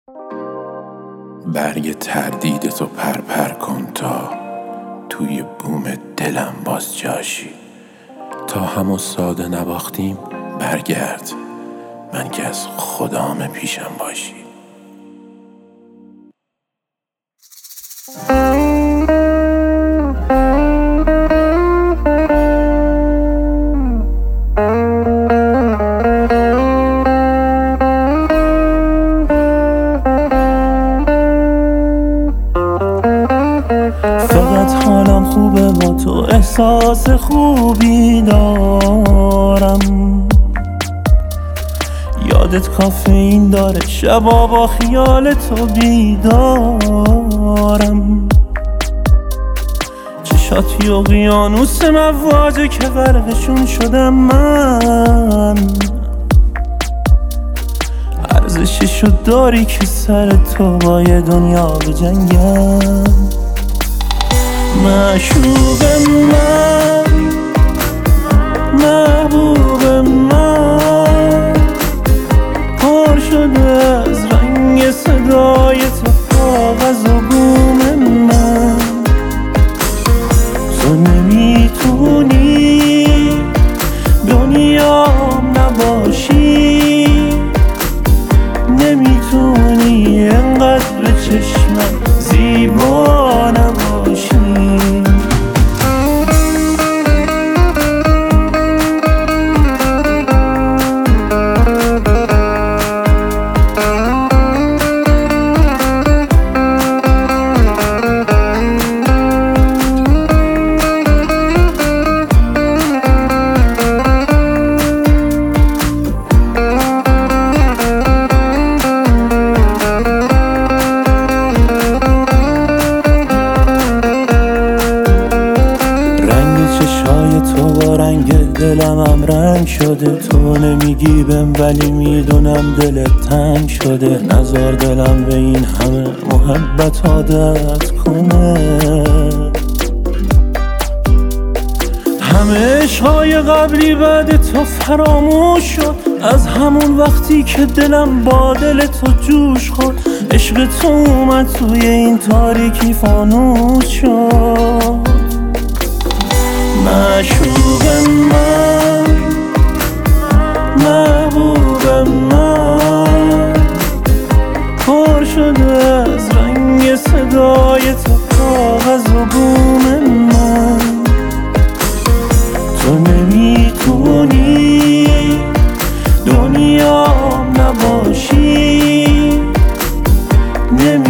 برگ تردیدتو پرپر کن تا توی بوم دلم باز جاشی. تا همو ساده نباختیم برگرد، من که از خدام پیشم باشی. فقط حالم خوبه با تو، احساس خوبی دارم. یادت کافئین داره، شبا با خیال تو بیدارم. چشاتی اقیانوس مواجه که غرقشون شدم من. ارزششو داری که سر تو با یه دنیا بجنگم. معشوق من، محبوب من، پر شده از رنگ صدای تو کاغذ و بوم من. تو نمیتونی دنیام نباشی، نمیتونی انقدر چشمم زیبا نباشی. تو با رنگ دلم هم رنگ شده. تو نمیگی بهم ولی میدونم دلت تنگ شده. نذار دلم به این همه محبت عادت کنه. همه عشقای قبلی بعد تو فراموش شد. از همون وقتی که دلم با دل تو جوش خورد. عشق تو اومد توی این تاریکی فانوس شد. معشوق من، محبوب من، پر شده از رنگ صدای تو کاغذ و بوم من. تو نمیتونی دنیام نباشی،